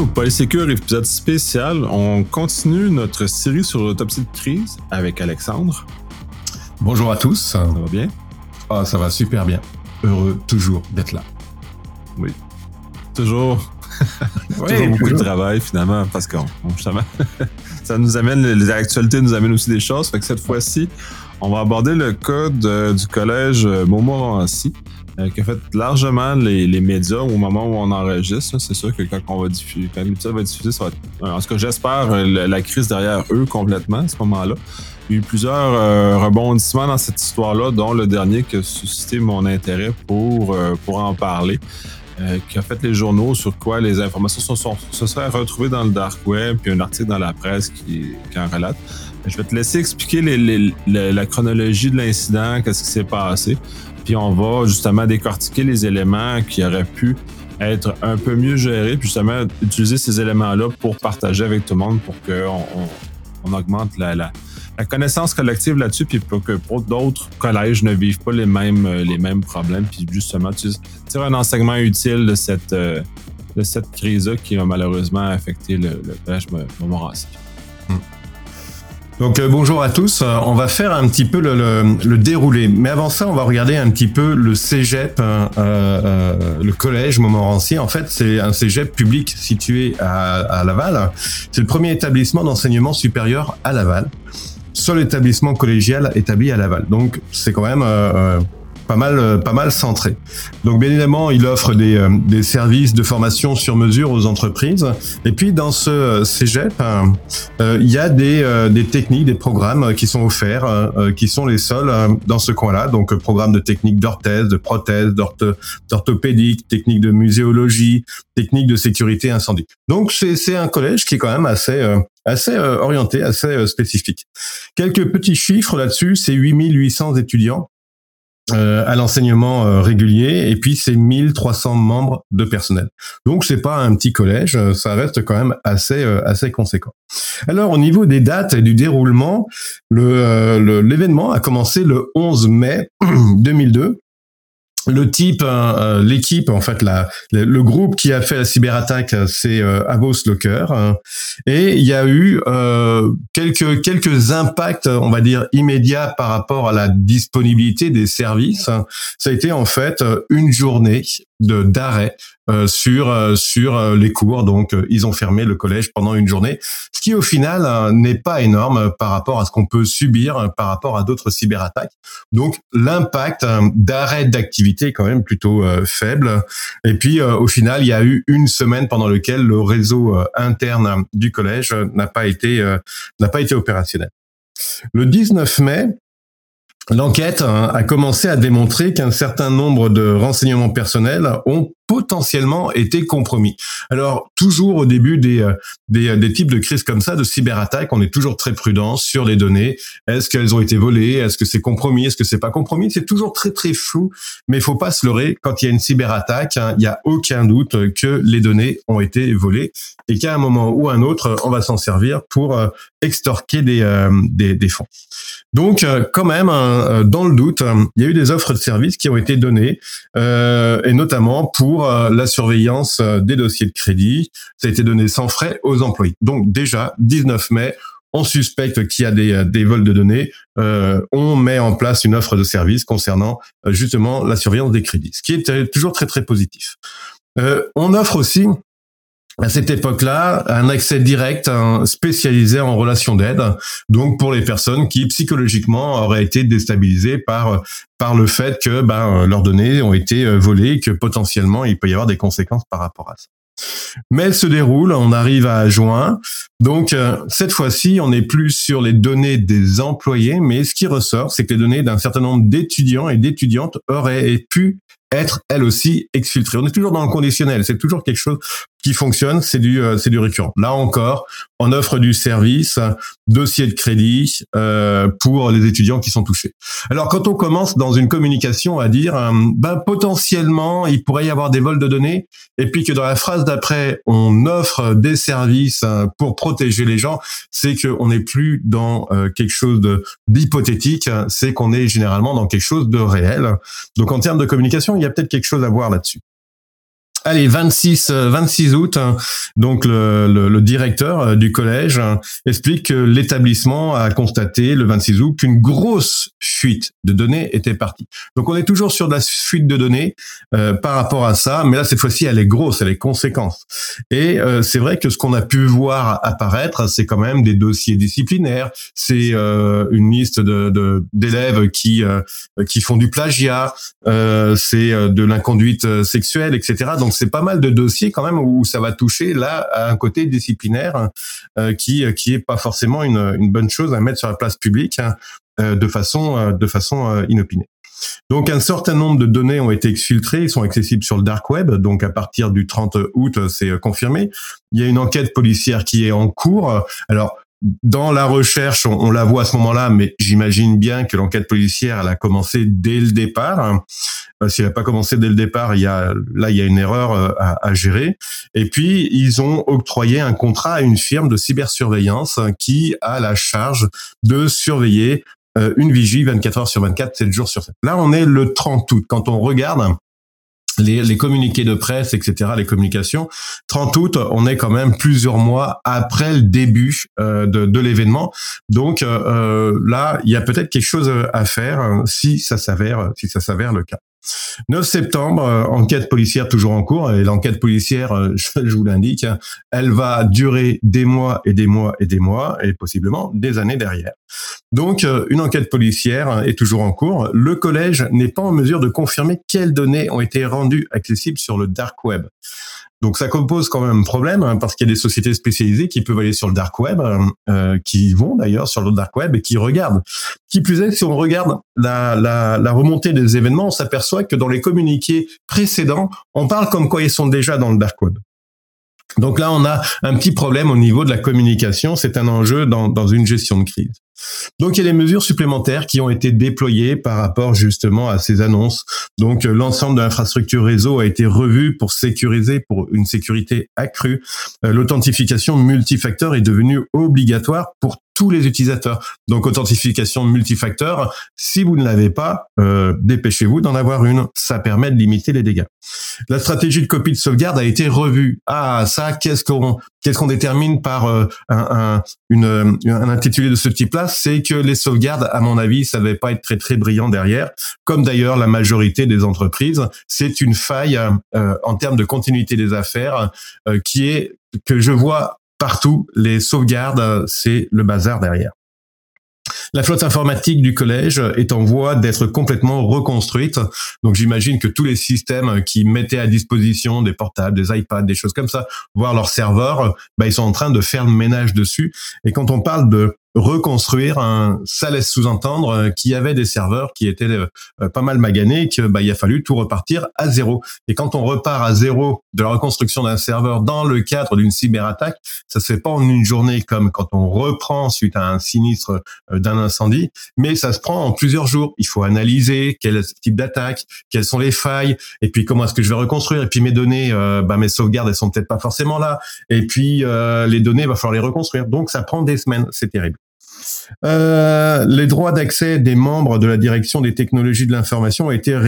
Polysécure, épisode spécial. On continue notre série sur l'autopsie de crise avec Alexandre. Bonjour à tous. Ça va bien? Ah, ça va super bien. Heureux toujours d'être là. Oui. Toujours. Toujours beaucoup de travail finalement parce qu'on justement ça nous amène, les actualités nous amènent aussi des choses. Fait que cette fois-ci, on va aborder le cas du collège Montmorency qui a fait largement les médias au moment où on enregistre. C'est sûr que quand l'épisode va diffuser, ça va être, en tout cas j'espère, la crise derrière eux complètement à ce moment-là. Il y a eu plusieurs rebondissements dans cette histoire-là, dont le dernier qui a suscité mon intérêt pour en parler. Qui a fait les journaux sur quoi les informations se seraient retrouvées dans le dark web, puis un article dans la presse qui en relate. Je vais te laisser expliquer la chronologie de l'incident, qu'est-ce qui s'est passé, puis on va justement décortiquer les éléments qui auraient pu être un peu mieux gérés, puis justement utiliser ces éléments-là pour partager avec tout le monde pour qu'on augmente la connaissance collective là-dessus, puis pour que d'autres collèges ne vivent pas les mêmes problèmes, puis justement, tu tires un enseignement utile de cette crise-là qui a malheureusement affecté le collège Montmorency. Donc bonjour à tous, on va faire un petit peu le déroulé, mais avant ça on va regarder un petit peu le cégep, le collège Montmorency. En fait c'est un cégep public situé à Laval, c'est le premier établissement d'enseignement supérieur à Laval. Seul établissement collégial établi à Laval. Donc, c'est quand même pas mal centré. Donc, bien évidemment, il offre des services de formation sur mesure aux entreprises. Et puis, dans ce cégep, il y a des techniques, des programmes qui sont offerts, qui sont les seuls dans ce coin-là. Donc, programme de techniques d'orthèse, de prothèse, d'orthopédique, techniques de muséologie, techniques de sécurité incendie. Donc, c'est un collège qui est quand même assez orienté, assez spécifique. Quelques petits chiffres là-dessus, c'est 8800 étudiants à l'enseignement régulier, et puis c'est 1300 membres de personnel. Donc c'est pas un petit collège, ça reste quand même assez conséquent. Alors au niveau des dates et du déroulement, l'événement a commencé le 11 mai 2002. L'équipe, en fait, le groupe qui a fait la cyberattaque, c'est Avos Locker, et il y a eu quelques impacts, on va dire immédiats par rapport à la disponibilité des services. Ça a été en fait une journée d'arrêt sur les cours, donc ils ont fermé le collège pendant une journée, ce qui au final n'est pas énorme par rapport à ce qu'on peut subir par rapport à d'autres cyberattaques. Donc l'impact d'arrêt d'activité est quand même plutôt faible. Et puis au final, il y a eu une semaine pendant laquelle le réseau interne du collège n'a pas été opérationnel. Le 19 mai, l'enquête a commencé à démontrer qu'un certain nombre de renseignements personnels ont potentiellement été compromis. Alors, toujours au début des types de crises comme ça, de cyberattaques, on est toujours très prudent sur les données. Est-ce qu'elles ont été volées? Est-ce que c'est compromis? Est-ce que c'est pas compromis? C'est toujours très très flou, mais il faut pas se leurrer. Quand il y a une cyberattaque, il y a aucun doute que les données ont été volées et qu'à un moment ou un autre, on va s'en servir pour extorquer des fonds. Donc, quand même, dans le doute, il y a eu des offres de services qui ont été données, et notamment pour la surveillance des dossiers de crédit. Ça a été donné sans frais aux employés. Donc déjà, 19 mai, on suspecte qu'il y a des vols de données. On met en place une offre de service concernant justement la surveillance des crédits, ce qui est toujours très très positif. On offre aussi à cette époque-là, un accès direct spécialisé en relations d'aide, donc pour les personnes qui psychologiquement auraient été déstabilisées par le fait que leurs données ont été volées et que potentiellement il peut y avoir des conséquences par rapport à ça. Mais elle se déroule, on arrive à juin, donc cette fois-ci on n'est plus sur les données des employés, mais ce qui ressort c'est que les données d'un certain nombre d'étudiants et d'étudiantes auraient pu être elles aussi exfiltrées. On est toujours dans le conditionnel, c'est toujours quelque chose qui fonctionne, c'est du récurrent. Là encore, on offre du service, dossier de crédit pour les étudiants qui sont touchés. Alors quand on commence dans une communication à dire potentiellement il pourrait y avoir des vols de données, et puis que dans la phrase d'après on offre des services pour protéger les gens, c'est qu'on n'est plus dans quelque chose d'hypothétique, c'est qu'on est généralement dans quelque chose de réel. Donc en termes de communication, il y a peut-être quelque chose à voir là-dessus. Allez, 26 août, donc le directeur du collège explique que l'établissement a constaté le 26 août qu'une grosse fuite de données était partie. Donc on est toujours sur de la fuite de données par rapport à ça, mais là cette fois-ci elle est grosse, elle est conséquente. Et c'est vrai que ce qu'on a pu voir apparaître, c'est quand même des dossiers disciplinaires, c'est une liste d'élèves qui font du plagiat, c'est de l'inconduite sexuelle, etc. Donc c'est pas mal de dossiers quand même où ça va toucher là à un côté disciplinaire qui est pas forcément une bonne chose à mettre sur la place publique de façon inopinée. Donc un certain nombre de données ont été exfiltrées, ils sont accessibles sur le dark web, donc à partir du 30 août, c'est confirmé. Il y a une enquête policière qui est en cours. Alors dans la recherche, on la voit à ce moment-là, mais j'imagine bien que l'enquête policière, elle a commencé dès le départ. Si elle n'a pas commencé dès le départ, il y a une erreur à gérer. Et puis, ils ont octroyé un contrat à une firme de cybersurveillance qui a la charge de surveiller une vigie 24 heures sur 24, 7 jours sur 7. Là, on est le 30 août. Quand on regarde les communiqués de presse, etc., les communications, 30 août, on est quand même plusieurs mois après le début de l'événement. Donc là, il y a peut-être quelque chose à faire si ça s'avère le cas. 9 septembre, enquête policière toujours en cours, et l'enquête policière, je vous l'indique, elle va durer des mois et des mois et des mois, et possiblement des années derrière. Donc, une enquête policière est toujours en cours. Le collège n'est pas en mesure de confirmer quelles données ont été rendues accessibles sur le dark web. Donc ça pose quand même un problème parce qu'il y a des sociétés spécialisées qui peuvent aller sur le dark web, qui vont d'ailleurs sur le dark web et qui regardent. Qui plus est, si on regarde la remontée des événements, on s'aperçoit que dans les communiqués précédents, on parle comme quoi ils sont déjà dans le dark web. Donc là, on a un petit problème au niveau de la communication. C'est un enjeu dans une gestion de crise. Donc il y a des mesures supplémentaires qui ont été déployées par rapport justement à ces annonces. Donc l'ensemble de l'infrastructure réseau a été revu pour sécuriser, pour une sécurité accrue. L'authentification multifacteur est devenue obligatoire pour tous les utilisateurs. Donc authentification multifacteur, si vous ne l'avez pas, dépêchez-vous d'en avoir une. Ça permet de limiter les dégâts. La stratégie de copie de sauvegarde a été revue. Ah, ça, qu'est-ce qu'on détermine par un intitulé de ce type-là? C'est que les sauvegardes, à mon avis, ça ne devait pas être très très brillant derrière. Comme d'ailleurs la majorité des entreprises, c'est une faille en termes de continuité des affaires que je vois partout. Les sauvegardes, c'est le bazar derrière. La flotte informatique du collège est en voie d'être complètement reconstruite. Donc j'imagine que tous les systèmes qui mettaient à disposition des portables, des iPads, des choses comme ça, voire leurs serveurs, ils sont en train de faire le ménage dessus. Et quand on parle de reconstruire, ça laisse sous-entendre qu'il y avait des serveurs qui étaient pas mal maganés, que il a fallu tout repartir à zéro. Et quand on repart à zéro de la reconstruction d'un serveur dans le cadre d'une cyberattaque, ça se fait pas en une journée comme quand on reprend suite à un sinistre d'un incendie, mais ça se prend en plusieurs jours. Il faut analyser quel type d'attaque, quelles sont les failles, et puis comment est-ce que je vais reconstruire, et puis mes données, mes sauvegardes, elles sont peut-être pas forcément là, et puis les données, il va falloir les reconstruire. Donc ça prend des semaines, c'est terrible. Les droits d'accès des membres de la direction des technologies de l'information ont été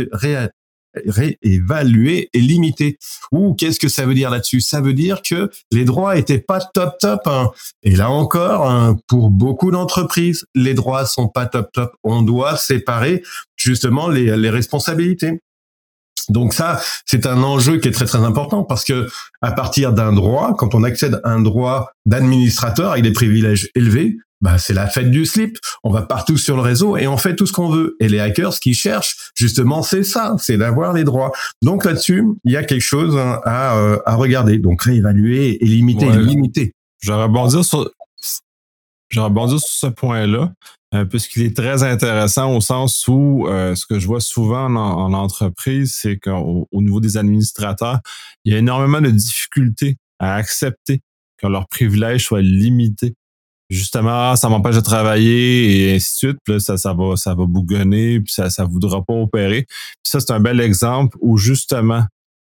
réévalués et limités. Qu'est-ce que ça veut dire là-dessus? Ça veut dire que les droits étaient pas top. Et là encore, pour beaucoup d'entreprises, les droits sont pas top. On doit séparer justement les responsabilités. Donc ça, c'est un enjeu qui est très très important parce que à partir d'un droit, quand on accède à un droit d'administrateur avec des privilèges élevés, c'est la fête du slip. On va partout sur le réseau et on fait tout ce qu'on veut. Et les hackers, ce qu'ils cherchent, justement, c'est ça, c'est d'avoir les droits. Donc là-dessus, il y a quelque chose à regarder. Donc réévaluer et limiter. J'aurais rebondir sur ce point-là, puisqu'il est très intéressant au sens où ce que je vois souvent en entreprise, c'est qu'au niveau des administrateurs, il y a énormément de difficultés à accepter que leurs privilèges soient limités. Justement, ça m'empêche de travailler et ainsi de suite. Puis là, ça va bougonner, puis ça voudra pas opérer. Puis ça, c'est un bel exemple où justement,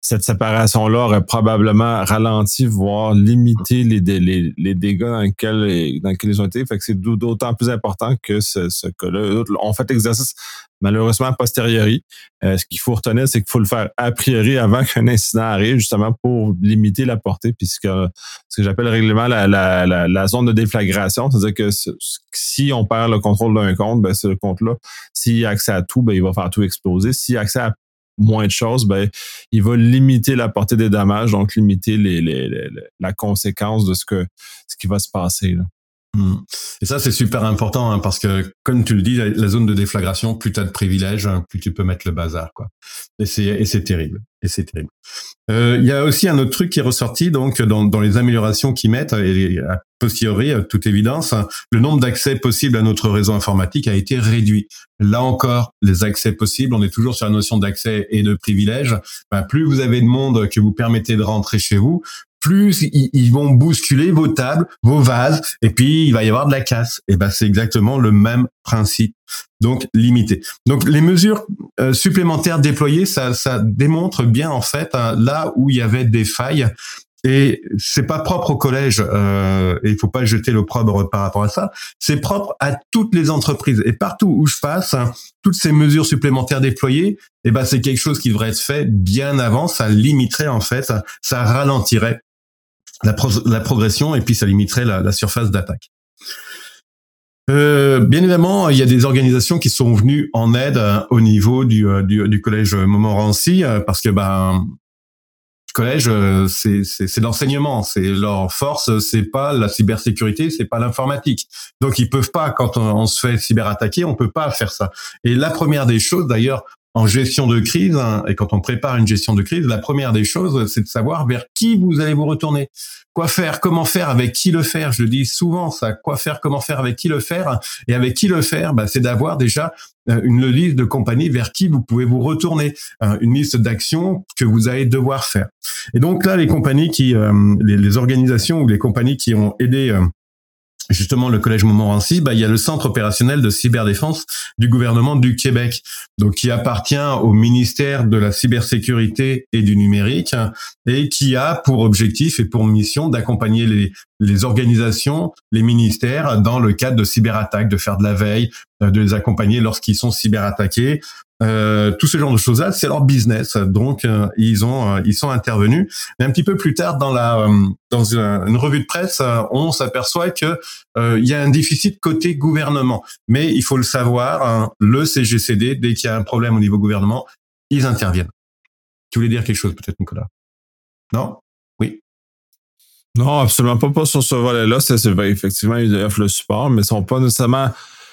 cette séparation-là aurait probablement ralenti, voire limité les dégâts dans lesquels ils ont été. Fait que c'est d'autant plus important que ce cas-là. On fait l'exercice malheureusement a posteriori. Ce qu'il faut retenir, c'est qu'il faut le faire a priori avant qu'un incident arrive, justement pour limiter la portée. Puis ce que j'appelle régulièrement la zone de déflagration, c'est-à-dire que si on perd le contrôle d'un compte, ben ce compte-là, s'il a accès à tout, ben il va faire tout exploser. S'il a accès à moins de choses, ben il va limiter la portée des dommages, donc limiter la conséquence de ce qui va se passer, là. Et ça, c'est super important, hein, parce que, comme tu le dis, la zone de déflagration, plus tu as de privilèges, plus tu peux mettre le bazar, quoi. Et c'est terrible. Et c'est terrible. Il y a aussi un autre truc qui est ressorti, donc, dans les améliorations qu'ils mettent, et a posteriori, toute évidence, le nombre d'accès possibles à notre réseau informatique a été réduit. Là encore, les accès possibles, on est toujours sur la notion d'accès et de privilèges. Ben, plus vous avez de monde que vous permettez de rentrer chez vous, plus ils vont bousculer vos tables, vos vases, et puis il va y avoir de la casse. Et ben c'est exactement le même principe. Donc limité. Donc les mesures supplémentaires déployées, ça démontre bien en fait là où il y avait des failles. Et c'est pas propre au collège, et il faut pas jeter l'opprobre par rapport à ça. C'est propre à toutes les entreprises. Et partout où je passe, toutes ces mesures supplémentaires déployées, et ben c'est quelque chose qui devrait être fait bien avant. Ça limiterait en fait, ça ralentirait la progression, et puis ça limiterait la surface d'attaque. Bien évidemment, il y a des organisations qui sont venues en aide au niveau du collège Montmorency, parce que collège, c'est l'enseignement, c'est leur force, c'est pas la cybersécurité, c'est pas l'informatique. Donc ils peuvent pas, quand on se fait cyberattaquer, on peut pas faire ça. Et la première des choses, d'ailleurs, en gestion de crise, et quand on prépare une gestion de crise, la première des choses, c'est de savoir vers qui vous allez vous retourner. Quoi faire, comment faire, avec qui le faire. Je le dis souvent, ça. Quoi faire, comment faire, avec qui le faire. Et avec qui le faire, c'est d'avoir déjà une liste de compagnies vers qui vous pouvez vous retourner, une liste d'actions que vous allez devoir faire. Et donc là, les compagnies les organisations ou les compagnies qui ont aidé justement le collège Montmorency, il y a le centre opérationnel de cyberdéfense du gouvernement du Québec, donc qui appartient au ministère de la cybersécurité et du numérique, et qui a pour objectif et pour mission d'accompagner les organisations, les ministères dans le cadre de cyberattaques, de faire de la veille, de les accompagner lorsqu'ils sont cyberattaqués. Tout ce genre de choses-là, c'est leur business. Donc, ils sont intervenus. Et un petit peu plus tard, dans une revue de presse, on s'aperçoit que il y a un déficit côté gouvernement. Mais il faut le savoir, le CGCD, dès qu'il y a un problème au niveau gouvernement, ils interviennent. Tu voulais dire quelque chose, peut-être, Nicolas? Non? Oui. Non, absolument pas sur ce volet-là. C'est effectivement, ils offrent le support, mais ils sont pas nécessairement...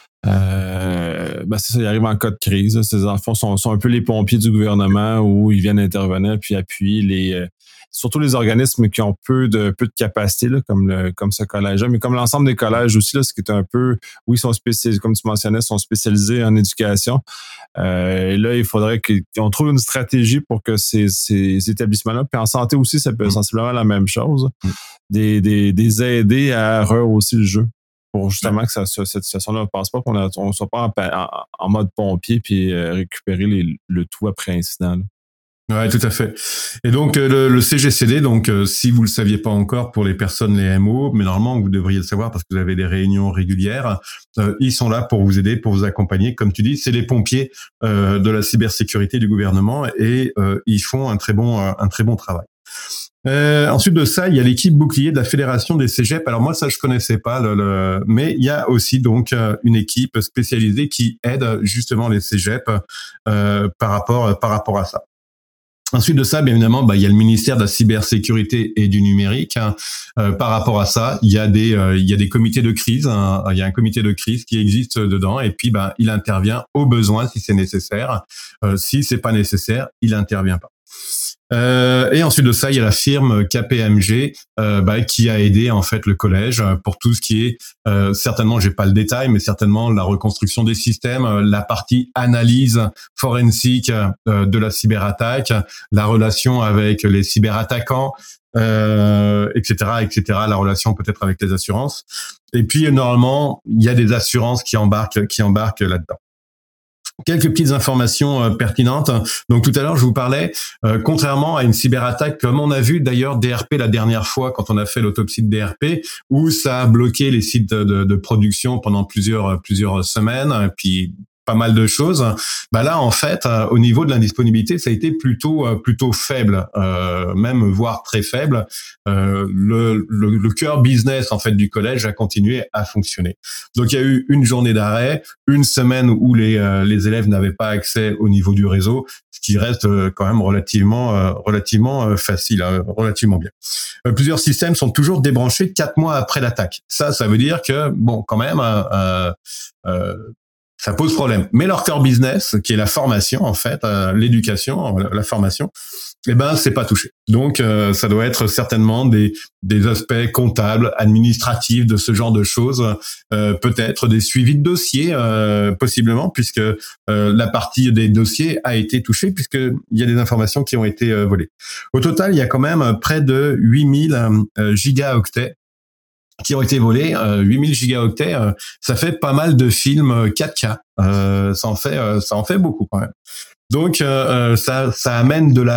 c'est ça, ils arrivent en cas de crise. Ces enfants sont un peu les pompiers du gouvernement où ils viennent intervenir puis appuyer surtout les organismes qui ont peu de capacité, là, comme ce collège-là, mais comme l'ensemble des collèges aussi, là, ce qui est un peu, oui, ils sont spécialisés, comme tu mentionnais, sont spécialisés en éducation. Et là, il faudrait qu'on trouve une stratégie pour que ces établissements-là, puis en santé aussi, ça peut être sensiblement la même chose, des aider à rehausser le jeu, pour justement que cette situation-là ne passe pas, qu'on ne soit pas en mode pompier puis récupérer le tout après incident, là. Ouais, tout à fait. Et donc le CGCD, donc si vous le saviez pas encore pour les personnes, les MO, mais normalement vous devriez le savoir parce que vous avez des réunions régulières, ils sont là pour vous aider, pour vous accompagner. Comme tu dis, c'est les pompiers de la cybersécurité du gouvernement, et ils font un très bon travail. Ensuite de ça, il y a l'équipe bouclier de la Fédération des Cégeps. Alors moi, ça je connaissais pas, mais il y a aussi donc une équipe spécialisée qui aide justement les Cégeps par rapport à ça. Ensuite de ça, bien évidemment, il y a le ministère de la cybersécurité et du numérique. Par rapport à ça, il y a des comités de crise. Il y a un comité de crise qui existe dedans, et puis il intervient au besoin si c'est nécessaire. Si c'est pas nécessaire, il intervient pas. Et ensuite de ça, il y a la firme KPMG qui a aidé en fait le collège pour tout ce qui est certainement, j'ai pas le détail, mais certainement la reconstruction des systèmes, la partie analyse forensique de la cyberattaque, la relation avec les cyberattaquants, etc., la relation peut-être avec les assurances. Et puis normalement, il y a des assurances qui embarquent là-dedans. Quelques petites informations pertinentes. Donc tout à l'heure, je vous parlais, contrairement à une cyberattaque, comme on a vu d'ailleurs DRP la dernière fois quand on a fait l'autopsie de DRP, où ça a bloqué les sites de production pendant plusieurs semaines, puis pas mal de choses. Bah là, en fait, au niveau de l'indisponibilité, ça a été plutôt faible, même voire très faible. Le cœur business en fait du collège a continué à fonctionner. Donc il y a eu une journée d'arrêt, une semaine où les élèves n'avaient pas accès au niveau du réseau, ce qui reste quand même relativement facile, relativement bien. Plusieurs systèmes sont toujours débranchés 4 mois après l'attaque. Ça veut dire que bon, quand même. Ça pose problème. Mais leur core business, qui est la formation en fait, l'éducation, la formation, eh ben c'est pas touché. Donc ça doit être certainement des aspects comptables, administratifs, de ce genre de choses, peut-être des suivis de dossiers, possiblement, puisque la partie des dossiers a été touchée, puisqu'il y a des informations qui ont été volées. Au total, il y a quand même près de 8000 gigaoctets qui ont été volés. 8000 gigaoctets, ça fait pas mal de films 4K. Ça en fait beaucoup quand même. Donc ça amène de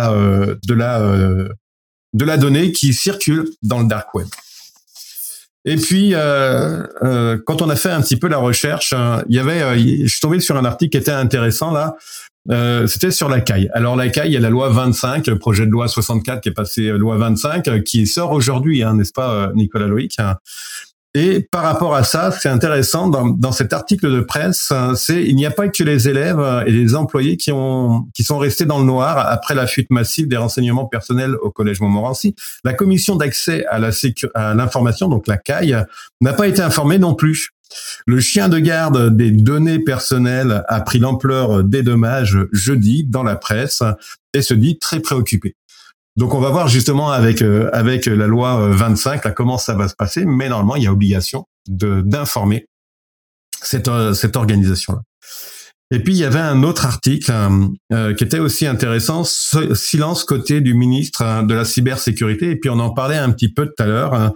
la donnée qui circule dans le dark web. Et puis quand on a fait un petit peu la recherche, je suis tombé sur un article qui était intéressant là. C'était sur la CAI. Alors la CAI, il y a la loi 25, le projet de loi 64 qui est passé loi 25, qui sort aujourd'hui, n'est-ce pas, Nicolas Loïc? Et par rapport à ça, c'est intéressant, dans cet article de presse, il n'y a pas que les élèves et les employés qui sont restés dans le noir après la fuite massive des renseignements personnels au Collège Montmorency. La commission d'accès à l'information, donc la CAI, n'a pas été informée non plus. Le chien de garde des données personnelles a pris l'ampleur des dommages jeudi dans la presse et se dit très préoccupé. Donc on va voir justement avec la loi 25 là comment ça va se passer, mais normalement il y a obligation d'informer cette organisation là. Et puis il y avait un autre article qui était aussi intéressant, silence côté du ministre de la cybersécurité, et puis on en parlait un petit peu tout à l'heure.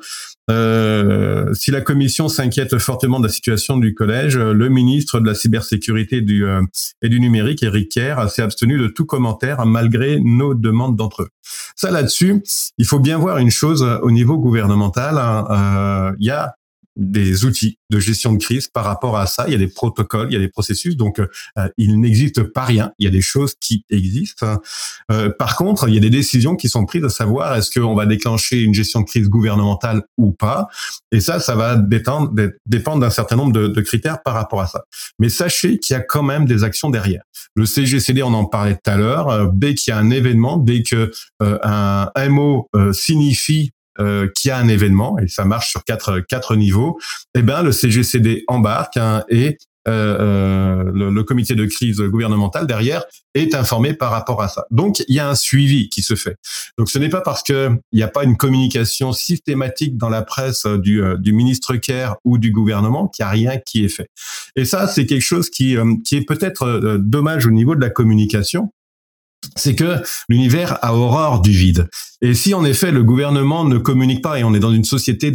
Si la commission s'inquiète fortement de la situation du collège, le ministre de la cybersécurité et du numérique, Éric Kerr, s'est abstenu de tout commentaire malgré nos demandes d'entre eux. Ça là-dessus, il faut bien voir une chose au niveau gouvernemental. Il y a des outils de gestion de crise par rapport à ça. Il y a des protocoles, il y a des processus, donc il n'existe pas rien. Il y a des choses qui existent. Par contre, il y a des décisions qui sont prises à savoir est-ce qu'on va déclencher une gestion de crise gouvernementale ou pas. Et ça va dépendre d'un certain nombre de critères par rapport à ça. Mais sachez qu'il y a quand même des actions derrière. Le CGCD, on en parlait tout à l'heure. Dès qu'il y a un événement, dès que un MO signifie qu'il y a un événement, et ça marche sur quatre niveaux, eh ben le CGCD embarque et le comité de crise gouvernemental derrière est informé par rapport à ça. Donc il y a un suivi qui se fait. Donc ce n'est pas parce que il n'y a pas une communication systématique dans la presse du ministre Kerr ou du gouvernement qu'il n'y a rien qui est fait. Et ça c'est quelque chose qui est peut-être dommage au niveau de la communication. C'est que l'univers a horreur du vide. Et si en effet le gouvernement ne communique pas et on est dans une société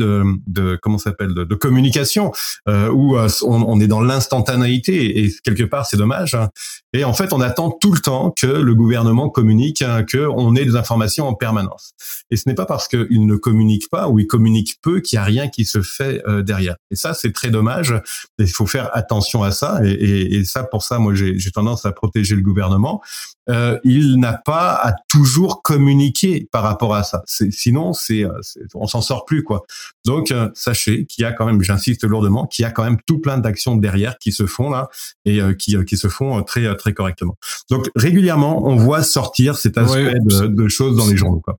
de communication où on est dans l'instantanéité et quelque part c'est dommage. Et en fait on attend tout le temps que le gouvernement communique, que on ait des informations en permanence. Et ce n'est pas parce qu'il ne communique pas ou il communique peu qu'il y a rien qui se fait derrière. Et ça c'est très dommage. Il faut faire attention à ça. Et ça pour ça moi j'ai tendance à protéger le gouvernement. Il n'a pas à toujours communiquer par rapport à ça. Sinon, on s'en sort plus, quoi. Donc, sachez qu'il y a quand même, j'insiste lourdement, qu'il y a quand même tout plein d'actions derrière qui se font là et qui se font très très correctement. Donc, régulièrement, on voit sortir cet aspect de choses dans les journaux, quoi.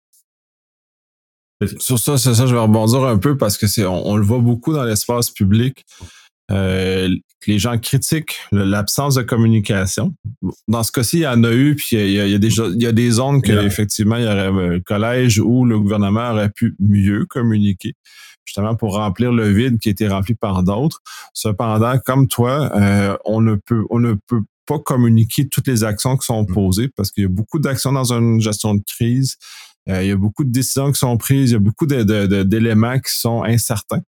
Sur ça, je vais rebondir un peu parce que on le voit beaucoup dans l'espace public. Les gens critiquent l'absence de communication. Dans ce cas-ci, il y en a eu, puis il y a des zones qu'effectivement, il y aurait le collège ou le gouvernement aurait pu mieux communiquer, justement pour remplir le vide qui a été rempli par d'autres. Cependant, comme toi, on ne peut pas communiquer toutes les actions qui sont posées parce qu'il y a beaucoup d'actions dans une gestion de crise. Il y a beaucoup de décisions qui sont prises, il y a beaucoup d'éléments qui sont incertains.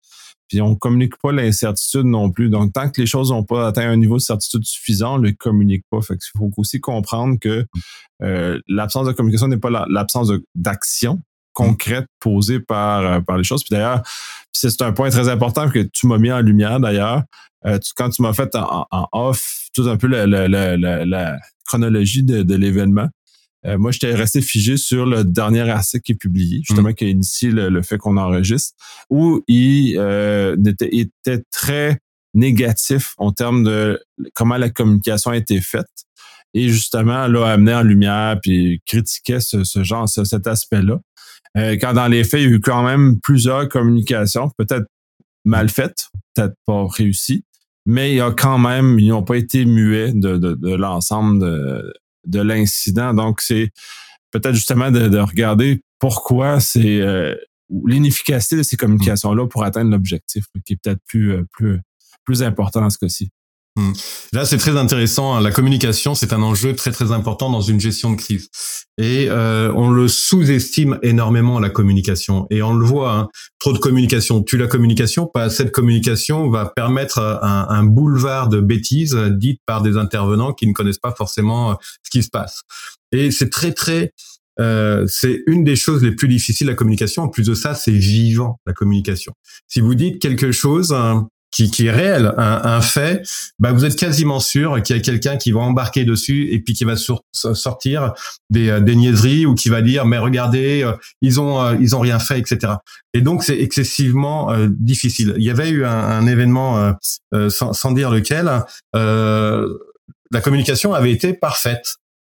puis on communique pas l'incertitude non plus. Donc, tant que les choses n'ont pas atteint un niveau de certitude suffisant, on ne les communique pas. Fait qu'il faut aussi comprendre que l'absence de communication n'est pas l'absence d'action concrète posée par les choses. Puis d'ailleurs, c'est un point très important que tu m'as mis en lumière d'ailleurs. Quand tu m'as fait en off tout un peu la chronologie de l'événement, moi, j'étais resté figé sur le dernier article qui est publié, justement, qui a initié le fait qu'on enregistre, où il était très négatif en termes de comment la communication a été faite. Et justement, là, amené en lumière, puis critiquait cet aspect-là. Quand dans les faits, il y a eu quand même plusieurs communications, peut-être mal faites, peut-être pas réussies, mais ils n'ont pas été muets de l'ensemble de l'incident. Donc, c'est peut-être justement de regarder pourquoi c'est l'inefficacité de ces communications-là pour atteindre l'objectif, qui est peut-être plus important dans ce cas-ci. Là, c'est très intéressant. La communication, c'est un enjeu très très important dans une gestion de crise. Et on le sous-estime énormément, la communication. Et on le voit, hein, trop de communication tue la communication. Pas assez de communication va permettre un boulevard de bêtises dites par des intervenants qui ne connaissent pas forcément ce qui se passe. Et c'est c'est une des choses les plus difficiles, la communication. En plus de ça, c'est vivant, la communication. Si vous dites quelque chose qui est réel, un fait, bah vous êtes quasiment sûr qu'il y a quelqu'un qui va embarquer dessus et puis qui va sortir des niaiseries ou qui va dire mais regardez, ils ont rien fait, etc. Et donc c'est excessivement difficile. Il y avait eu un événement sans dire lequel, la communication avait été parfaite.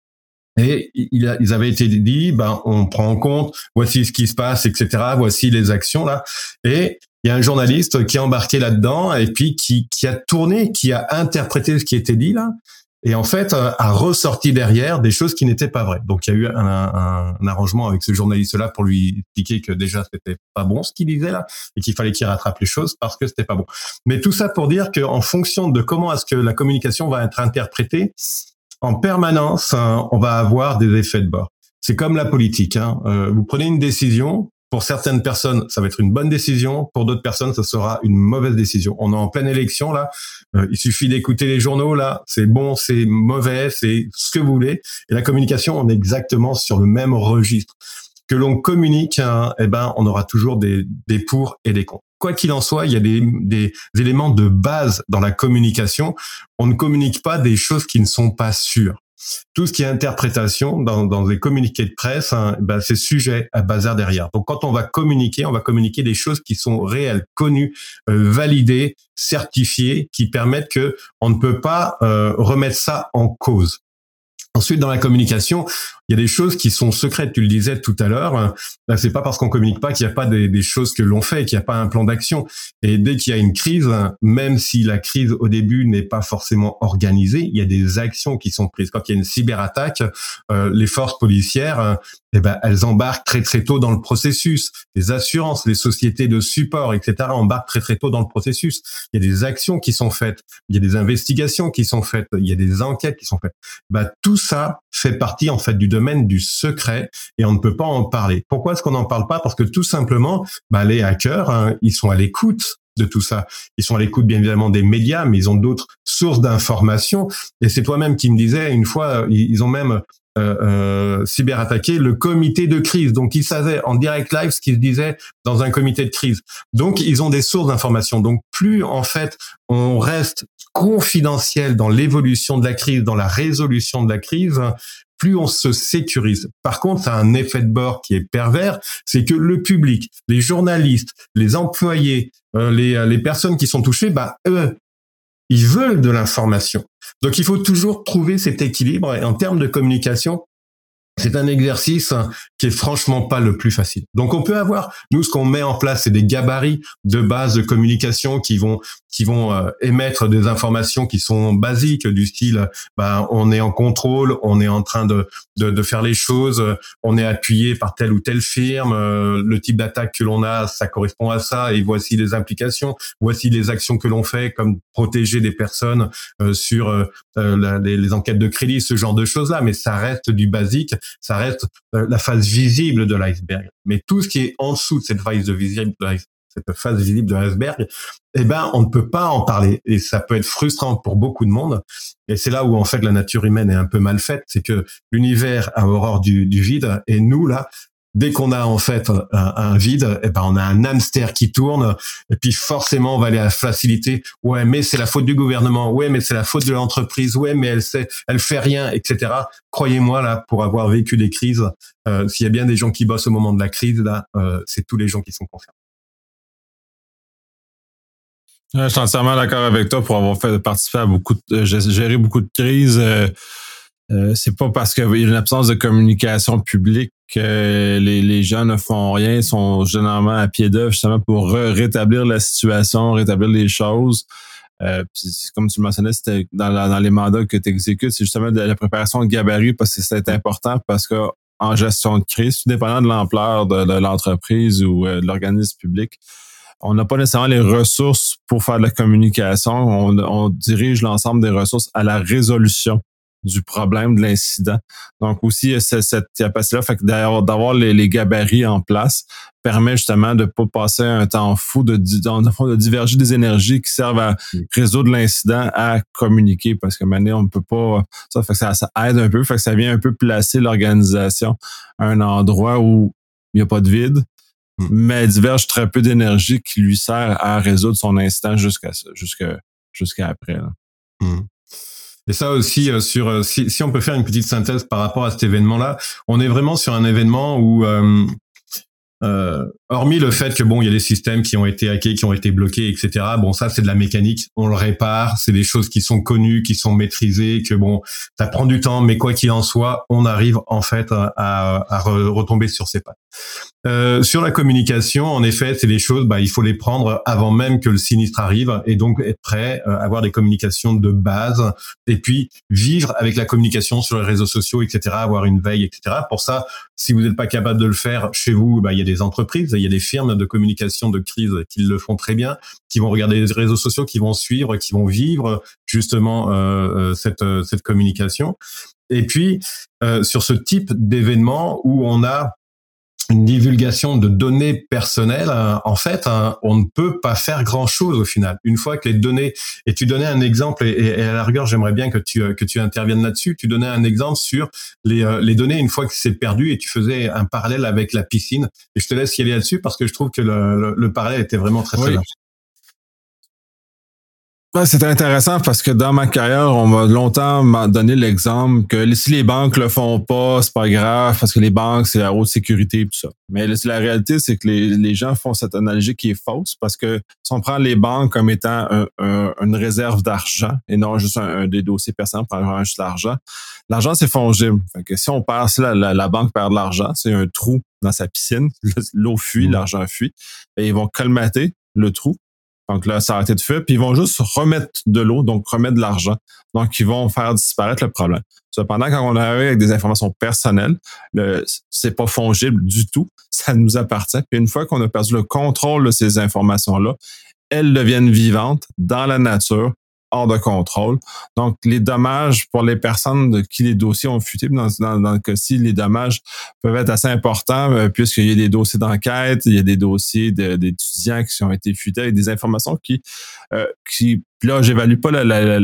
Et ils avaient été dit, ben on prend en compte, voici ce qui se passe, etc. Voici les actions là. Et il y a un journaliste qui est embarqué là-dedans et puis qui a tourné, qui a interprété ce qui était dit là, et en fait a ressorti derrière des choses qui n'étaient pas vraies. Donc il y a eu un arrangement avec ce journaliste-là pour lui expliquer que déjà c'était pas bon ce qu'il disait là et qu'il fallait qu'il rattrape les choses parce que c'était pas bon. Mais tout ça pour dire qu'en fonction de comment est-ce que la communication va être interprétée, en permanence, on va avoir des effets de bord. C'est comme la politique. Vous prenez une décision. Pour certaines personnes, ça va être une bonne décision. Pour d'autres personnes, ça sera une mauvaise décision. On est en pleine élection, là. Il suffit d'écouter les journaux, là. C'est bon, c'est mauvais, c'est ce que vous voulez. Et la communication, on est exactement sur le même registre. Que l'on communique, on aura toujours des pour et des contre. Quoi qu'il en soit, il y a des éléments de base dans la communication. On ne communique pas des choses qui ne sont pas sûres. Tout ce qui est interprétation dans des communiqués de presse, c'est sujet à bazar derrière. Donc quand on va communiquer des choses qui sont réelles, connues, validées, certifiées, qui permettent que on ne peut pas remettre ça en cause. Ensuite, dans la communication, il y a des choses qui sont secrètes. Tu le disais tout à l'heure. C'est pas parce qu'on communique pas qu'il n'y a pas des choses que l'on fait, qu'il n'y a pas un plan d'action. Et dès qu'il y a une crise, même si la crise au début n'est pas forcément organisée, il y a des actions qui sont prises. Quand il y a une cyberattaque, les forces policières, elles embarquent très très tôt dans le processus. Les assurances, les sociétés de support, etc. embarquent très très tôt dans le processus. Il y a des actions qui sont faites, il y a des investigations qui sont faites, il y a des enquêtes qui sont faites. Tout ça fait partie en fait du domaine du secret et on ne peut pas en parler. Pourquoi est-ce qu'on n'en parle pas? Parce que tout simplement, les hackers, ils sont à l'écoute de tout ça. Ils sont à l'écoute bien évidemment des médias, mais ils ont d'autres sources d'informations. Et c'est toi-même qui me disais une fois, ils ont même cyberattaqué le comité de crise. Donc ils savaient en direct live ce qui se disait dans un comité de crise. Donc ils ont des sources d'informations. Donc plus en fait on reste confidentiel dans l'évolution de la crise, dans la résolution de la crise, plus on se sécurise. Par contre, ça a un effet de bord qui est pervers, c'est que le public, les journalistes, les employés, les personnes qui sont touchées, eux, ils veulent de l'information. Donc, il faut toujours trouver cet équilibre. Et en termes de communication, c'est un exercice qui est franchement pas le plus facile. Donc, on peut avoir, nous, ce qu'on met en place, c'est des gabarits de base de communication qui vont émettre des informations qui sont basiques du style, on est en contrôle, on est en train de faire les choses, on est appuyé par telle ou telle firme, le type d'attaque que l'on a, ça correspond à ça, et voici les implications, voici les actions que l'on fait, comme protéger des personnes sur les enquêtes de crédit, ce genre de choses-là, mais ça reste du basique, ça reste la face visible de l'iceberg. Mais tout ce qui est en dessous de cette face visible de l'iceberg, cette face visible de l'iceberg, eh ben, on ne peut pas en parler. Et ça peut être frustrant pour beaucoup de monde. Et c'est là où, en fait, la nature humaine est un peu mal faite. C'est que l'univers a horreur du vide. Et nous, là, dès qu'on a, en fait, un vide, eh ben, on a un hamster qui tourne. Et puis, forcément, on va aller à la facilité. Ouais, mais c'est la faute du gouvernement. Ouais, mais c'est la faute de l'entreprise. Ouais, mais elle fait rien, etc. Croyez-moi, là, pour avoir vécu des crises, s'il y a bien des gens qui bossent au moment de la crise, là, c'est tous les gens qui sont concernés. Je suis entièrement d'accord avec toi pour avoir fait participer à gérer beaucoup de crises. C'est pas parce qu'il y a une absence de communication publique que les gens ne font rien, sont généralement à pied d'œuvre justement pour rétablir la situation, rétablir les choses. Puis, comme tu le mentionnais, c'était dans les mandats que tu exécutes, c'est justement de la préparation de gabarit parce que c'est important parce que en gestion de crise, tout dépendant de l'ampleur de l'entreprise ou de l'organisme public, on n'a pas nécessairement les ressources pour faire de la communication. On dirige l'ensemble des ressources à la résolution du problème, de l'incident. Donc aussi, cette capacité-là, fait que d'avoir les gabarits en place permet justement de ne pas passer un temps fou de diverger des énergies qui servent à résoudre l'incident à communiquer parce que maintenant, on ne peut pas... Ça fait que ça aide un peu, fait que ça vient un peu placer l'organisation à un endroit où il n'y a pas de vide, mais elle diverge très peu d'énergie qui lui sert à résoudre son incident jusqu'à après. Là. Et ça aussi, si on peut faire une petite synthèse par rapport à cet événement-là, on est vraiment sur un événement où, hormis le fait que bon, il y a des systèmes qui ont été hackés, qui ont été bloqués, etc. Bon, ça c'est de la mécanique, on le répare, c'est des choses qui sont connues, qui sont maîtrisées, que bon, ça prend du temps, mais quoi qu'il en soit, on arrive en fait à retomber sur ses pattes. Sur la communication, en effet, c'est des choses, il faut les prendre avant même que le sinistre arrive et donc être prêt, avoir des communications de base et puis vivre avec la communication sur les réseaux sociaux, etc., avoir une veille, etc. Pour ça, si vous n'êtes pas capable de le faire chez vous, il y a des entreprises, il y a des firmes de communication de crise qui le font très bien, qui vont regarder les réseaux sociaux, qui vont suivre, qui vont vivre justement cette communication. Et puis, sur ce type d'événement où on a une divulgation de données personnelles, en fait, on ne peut pas faire grand-chose au final. Une fois que les données, et tu donnais un exemple, et à la rigueur, j'aimerais bien que tu interviennes là-dessus. Tu donnais un exemple sur les données une fois que c'est perdu, et tu faisais un parallèle avec la piscine. Et je te laisse y aller là-dessus parce que je trouve que le parallèle était vraiment très très bien. Ouais, c'était intéressant parce que dans ma carrière, on m'a longtemps donné l'exemple que si les banques le font pas, c'est pas grave parce que les banques, c'est la haute sécurité et tout ça. Mais la réalité, c'est que les gens font cette analogie qui est fausse parce que si on prend les banques comme étant une réserve d'argent et non juste un des dossiers personnels, on prend juste l'argent, c'est fongible. Fait que si on perd, si la banque perd de l'argent, c'est un trou dans sa piscine, l'eau fuit, l'argent fuit, et ils vont colmater le trou. Donc là, ça a arrêté de fuir, puis ils vont juste remettre de l'eau, donc remettre de l'argent. Donc, ils vont faire disparaître le problème. Cependant, quand on arrive avec des informations personnelles, c'est pas fongible du tout, ça nous appartient. Puis une fois qu'on a perdu le contrôle de ces informations-là, elles deviennent vivantes dans la nature, hors de contrôle. Donc, les dommages pour les personnes de qui les dossiers ont fuité, dans le cas-ci, les dommages peuvent être assez importants puisqu'il y a des dossiers d'enquête, il y a des dossiers d'étudiants qui ont été fuités avec des informations qui là, j'évalue pas la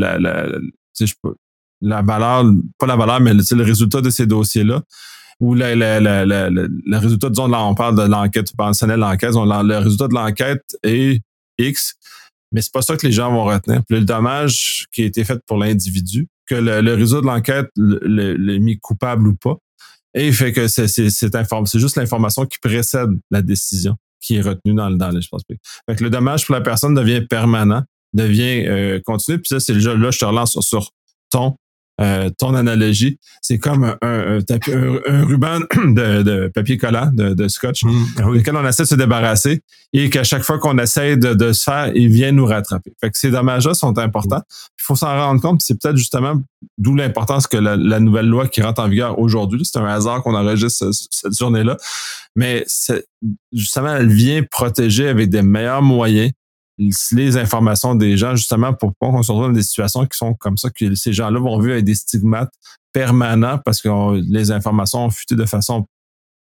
valeur, pas la valeur, mais le résultat de ces dossiers-là. Ou le résultat, disons, là, on parle de l'enquête, tu mentionnais l'enquête, le résultat de l'enquête est X, mais c'est pas ça que les gens vont retenir. Puis le dommage qui a été fait pour l'individu, que le résultat de l'enquête l'ait mis coupable ou pas, et il fait que c'est juste l'information qui précède la décision qui est retenue dans l'espace public. Fait que le dommage pour la personne devient permanent, devient continu. Puis ça, c'est déjà là, je te relance sur ton analogie. C'est comme un ruban de papier collant, de scotch, lequel on essaie de se débarrasser et qu'à chaque fois qu'on essaie de se faire, il vient nous rattraper. Fait que ces dommages-là sont importants. Il faut s'en rendre compte. C'est peut-être justement d'où l'importance que la nouvelle loi qui rentre en vigueur aujourd'hui, c'est un hasard qu'on enregistre cette journée-là, mais justement, elle vient protéger avec des meilleurs moyens les informations des gens, justement, pour pas qu'on se retrouve dans des situations qui sont comme ça, que ces gens-là vont vivre avec des stigmates permanents parce que les informations ont fuité de façon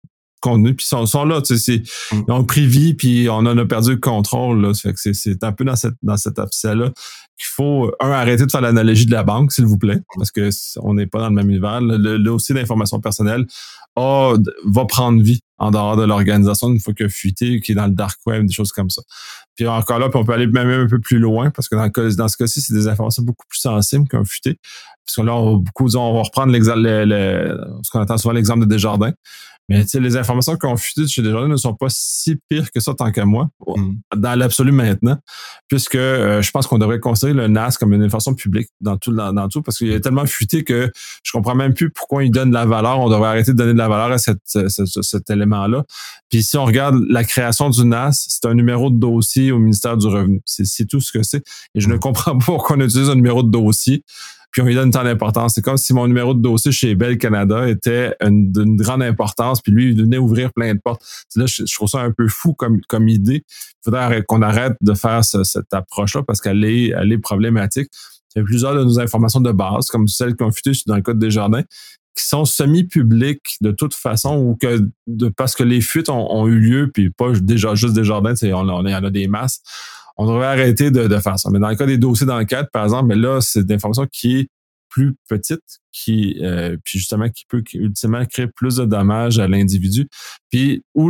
contenu, puis ils sont là, tu sais, ils ont pris vie, puis on en a perdu le contrôle, là. Ça fait que c'est un peu dans cette officielle-là qu'il faut, arrêter de faire l'analogie de la banque, s'il vous plaît, parce que on n'est pas dans le même univers. Le dossier d'information personnelle va prendre vie en dehors de l'organisation une fois qu'il a fuité, qui est dans le dark web, des choses comme ça. Puis encore là, puis on peut aller même un peu plus loin, parce que dans ce cas-ci, c'est des informations beaucoup plus sensibles qu'un fuité. Parce que là, on va reprendre ce qu'on entend souvent, l'exemple de Desjardins. Mais tu sais, les informations qu'on fuité chez Desjardins ne sont pas si pires que ça, tant qu'à moi, dans l'absolu maintenant, puisque je pense qu'on devrait considérer le NAS comme une information publique dans tout, parce qu'il y a tellement fuité que je comprends même plus pourquoi il donne de la valeur. On devrait arrêter de donner de la valeur à cet élément-là. Puis si on regarde la création du NAS, c'est un numéro de dossier au ministère du Revenu. C'est tout ce que c'est. Et je ne comprends pas pourquoi on utilise un numéro de dossier puis on lui donne tant d'importance. C'est comme si mon numéro de dossier chez Bell Canada était d'une grande importance, puis lui, il venait ouvrir plein de portes. Là, je trouve ça un peu fou comme idée. Il faudrait qu'on arrête de faire cette approche-là parce qu'elle est problématique. Il y a plusieurs de nos informations de base, comme celles qui ont fuité dans le cas de Desjardins, qui sont semi-publiques de toute façon, ou parce que les fuites ont eu lieu, puis pas déjà juste Desjardins, il y en a des masses. On devrait arrêter de faire ça. Mais dans le cas des dossiers d'enquête, par exemple, mais là, c'est une information qui est plus petite, puis justement qui peut ultimement créer plus de dommages à l'individu. Puis dans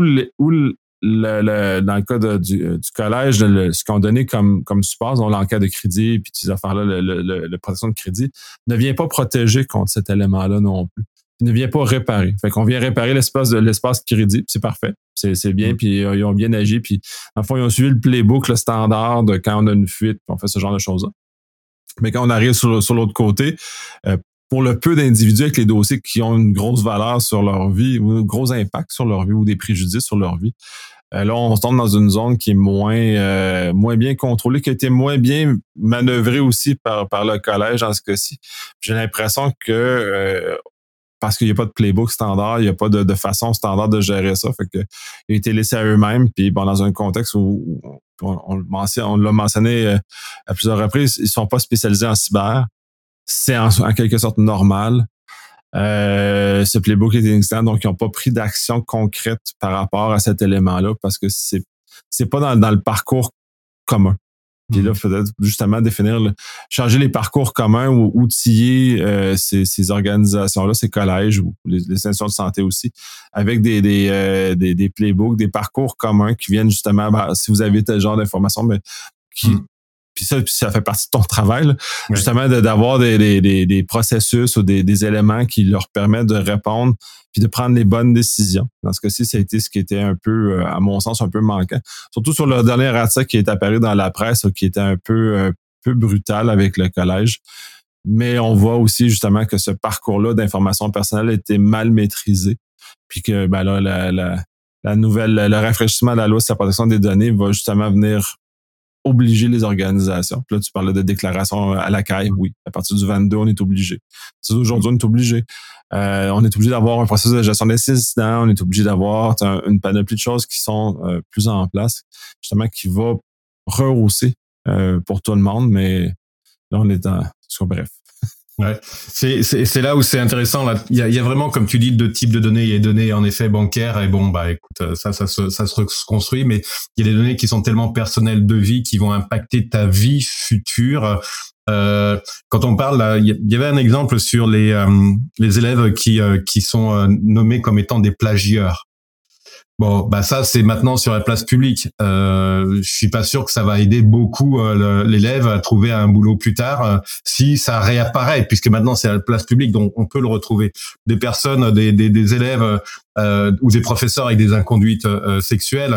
le cas du collège, ce qu'on donnait comme support, donc l'enquête de crédit, puis ces affaires-là, la protection de crédit, ne vient pas protéger contre cet élément-là non plus. Il ne vient pas réparer. Fait qu'on vient réparer l'espace crédit, c'est parfait. C'est bien, puis ils ont bien agi, puis en fond, ils ont suivi le playbook, le standard de quand on a une fuite, puis on fait ce genre de choses-là. Mais quand on arrive sur l'autre côté, pour le peu d'individus avec les dossiers qui ont une grosse valeur sur leur vie, ou un gros impact sur leur vie, ou des préjudices sur leur vie, là, on se tombe dans une zone qui est moins bien contrôlée, qui a été moins bien manœuvrée aussi par le collège dans ce cas-ci. J'ai l'impression que parce qu'il n'y a pas de playbook standard, il n'y a pas de façon standard de gérer ça. Fait que il a été laissé à eux-mêmes. Puis bon, dans un contexte où on l'a mentionné à plusieurs reprises, ils sont pas spécialisés en cyber. C'est en quelque sorte normal. Ce playbook est inexistant, donc ils n'ont pas pris d'action concrète par rapport à cet élément-là parce que c'est pas dans le parcours commun. Puis là, il faudrait justement changer les parcours communs ou outiller ces organisations-là, ces collèges ou les institutions de santé aussi, avec des playbooks, des parcours communs qui viennent justement, si vous avez tel genre d'informations, mais puis ça fait partie de ton travail, là, justement d'avoir des processus ou des éléments qui leur permettent de répondre puis de prendre les bonnes décisions. Dans ce cas-ci, ça a été ce qui était un peu, à mon sens, un peu manquant. Surtout sur le dernier article qui est apparu dans la presse, qui était un peu brutal avec le collège. Mais on voit aussi justement que ce parcours-là d'information personnelle était mal maîtrisé. Puis que là, le rafraîchissement de la loi sur la protection des données va justement venir obliger les organisations. Puis là, tu parlais de déclaration à la CAI. Oui, à partir du 22, on est obligé. Aujourd'hui, on est obligé. On est obligé d'avoir un processus de gestion d'incidents. On est obligé d'avoir une panoplie de choses qui sont plus en place, justement, qui va rehausser pour tout le monde. Mais là, on est bref. Ouais, c'est là où c'est intéressant. Là, il y a vraiment, comme tu dis, deux types de données. Il y a des données en effet bancaires et bon, écoute, ça se reconstruit, mais il y a des données qui sont tellement personnelles de vie qui vont impacter ta vie future. Quand on parle, là, il y avait un exemple sur les élèves qui sont nommés comme étant des plagieurs. Bon, ça c'est maintenant sur la place publique. Je suis pas sûr que ça va aider beaucoup l'élève à trouver un boulot plus tard si ça réapparaît, puisque maintenant c'est à la place publique, donc on peut le retrouver. Des personnes, des élèves ou des professeurs avec des inconduites sexuelles.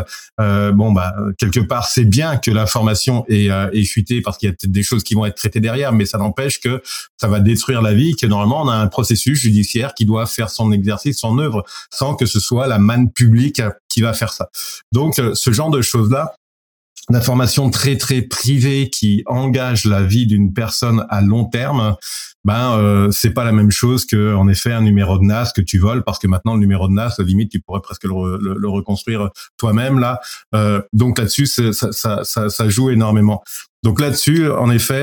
Quelque part c'est bien que l'information est fuitée parce qu'il y a des choses qui vont être traitées derrière, mais ça n'empêche que ça va détruire la vie. Que normalement on a un processus judiciaire qui doit faire son exercice, son œuvre, sans que ce soit la manne publique qui va faire ça. Donc, ce genre de choses-là, d'informations très très privées qui engagent la vie d'une personne à long terme, c'est pas la même chose que en effet un numéro de NAS que tu voles, parce que maintenant le numéro de NAS, à la limite, tu pourrais presque le reconstruire toi-même là. Donc là-dessus, ça joue énormément. Donc là-dessus, en effet,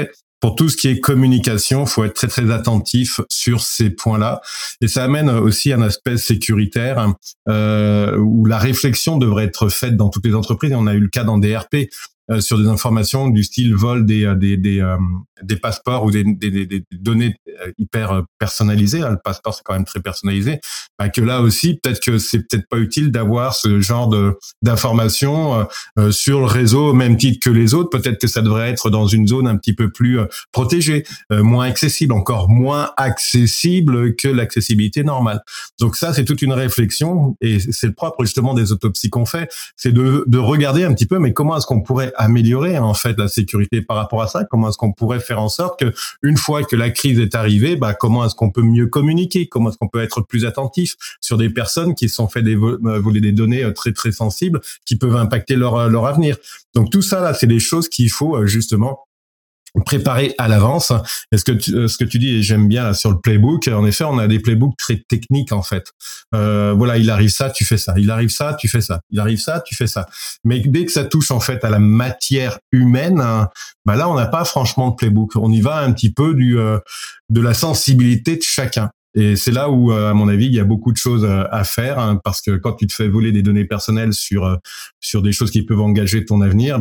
pour tout ce qui est communication, faut être très très attentif sur ces points-là. Et ça amène aussi un aspect sécuritaire où la réflexion devrait être faite dans toutes les entreprises. Et on a eu le cas dans DRP. Sur des informations du style vol des passeports ou des données hyper personnalisées. Le passeport, c'est quand même très personnalisé. Que là aussi, peut-être que c'est peut-être pas utile d'avoir ce genre d'informations sur le réseau au même titre que les autres. Peut-être que ça devrait être dans une zone un petit peu plus protégée, moins accessible, encore moins accessible que l'accessibilité normale. Donc ça, c'est toute une réflexion et c'est le propre justement des autopsies qu'on fait, c'est de regarder un petit peu, mais comment est-ce qu'on pourrait améliorer en fait la sécurité par rapport à ça. Comment est-ce qu'on pourrait faire en sorte que une fois que la crise est arrivée, comment est-ce qu'on peut mieux communiquer, comment est-ce qu'on peut être plus attentif sur des personnes qui se sont fait voler des données très très sensibles qui peuvent impacter leur avenir. Donc tout ça là, c'est des choses qu'il faut justement préparer à l'avance. Et ce que tu dis, et j'aime bien là, sur le playbook, en effet, on a des playbooks très techniques en fait. Voilà, il arrive ça, tu fais ça. Il arrive ça, tu fais ça. Il arrive ça, tu fais ça. Mais dès que ça touche en fait à la matière humaine, là, on n'a pas franchement de playbook. On y va un petit peu de la sensibilité de chacun. Et c'est là où, à mon avis, il y a beaucoup de choses à faire, parce que quand tu te fais voler des données personnelles sur des choses qui peuvent engager ton avenir,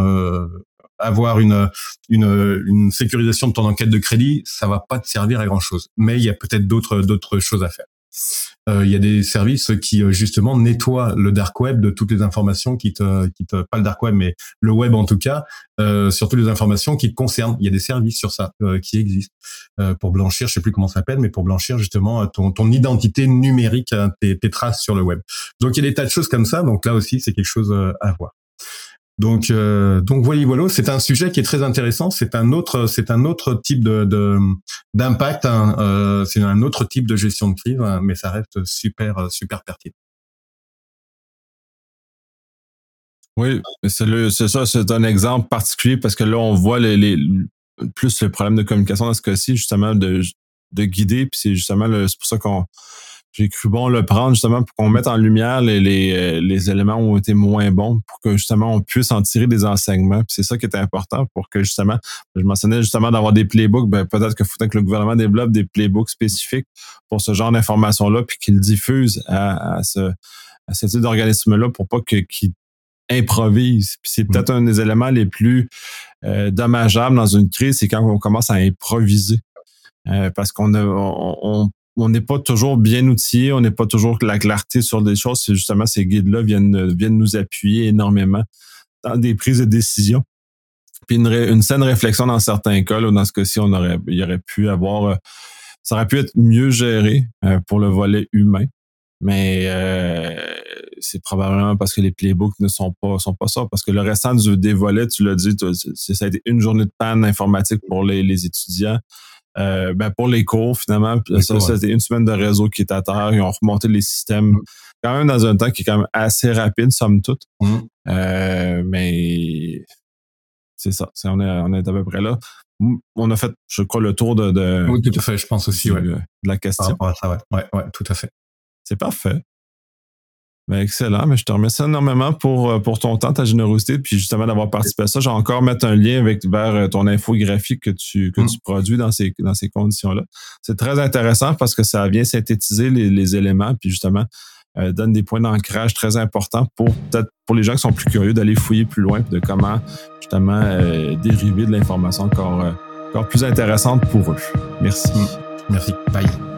avoir une sécurisation de ton enquête de crédit, ça va pas te servir à grand chose. Mais il y a peut-être d'autres choses à faire. Il y a des services qui justement nettoient le dark web de toutes les informations pas le dark web mais le web en tout cas, sur toutes les informations qui te concernent. Il y a des services sur ça qui existent pour blanchir, je sais plus comment ça s'appelle, mais pour blanchir justement ton identité numérique, tes traces sur le web. Donc il y a des tas de choses comme ça. Donc là aussi c'est quelque chose à voir. Donc voilà, c'est un sujet qui est très intéressant. C'est un autre type d'impact. C'est un autre type de gestion de crise, mais ça reste super pertinent. Oui, c'est ça. C'est un exemple particulier parce que là on voit plus le problème de communication dans ce cas-ci, justement de guider. Puis c'est justement c'est pour ça j'ai cru bon le prendre justement pour qu'on mette en lumière les éléments où ont été moins bons pour que justement on puisse en tirer des enseignements. Puis c'est ça qui est important pour que justement, je mentionnais justement d'avoir des playbooks, peut-être qu'il faudrait que le gouvernement développe des playbooks spécifiques pour ce genre d'informations-là puis qu'il diffuse à ce type d'organisme-là pour pas qu'ils improvisent. Puis c'est peut-être un des éléments les plus dommageables dans une crise, c'est quand on commence à improviser. Parce on n'est pas toujours bien outillé, on n'est pas toujours la clarté sur des choses. C'est justement ces guides-là viennent nous appuyer énormément dans des prises de décision. Puis une saine réflexion dans certains cas, là, dans ce cas-ci, il y aurait pu avoir, ça aurait pu être mieux géré pour le volet humain. Mais c'est probablement parce que les playbooks ne sont pas ça. Parce que le restant des volets, tu l'as dit, ça a été une journée de panne informatique pour les étudiants. Pour les cours, finalement, c'était une semaine de réseau qui est à terre. Ils ont remonté les systèmes quand même dans un temps qui est quand même assez rapide, somme toute. Mais c'est ça. On est à peu près là. On a fait, je crois, le tour de oui, tout à fait, je pense aussi, de la question. Ouais, tout à fait. C'est parfait. Excellent, mais je te remercie énormément pour ton temps, ta générosité, puis justement d'avoir participé à ça. Je vais encore mettre un lien vers ton infographie que tu produis dans ces conditions-là. C'est très intéressant parce que ça vient synthétiser les éléments, puis justement donne des points d'ancrage très importants peut-être pour les gens qui sont plus curieux d'aller fouiller plus loin, de comment justement dériver de l'information encore plus intéressante pour eux. Merci. Merci. Bye.